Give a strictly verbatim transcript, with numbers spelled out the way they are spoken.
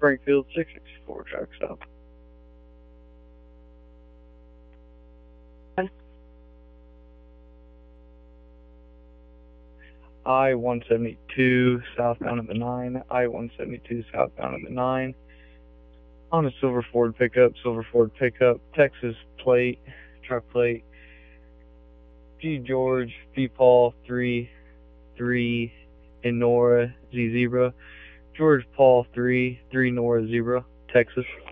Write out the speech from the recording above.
Springfield six sixty-four track stop. I one seventy-two southbound at the nine, I one seventy-two southbound at the nine, on a silver Ford pickup, silver Ford pickup, Texas plate, truck plate, G George, V Paul, three, three, and Nora, Z zebra, George Paul, three, three, Nora, zebra, Texas.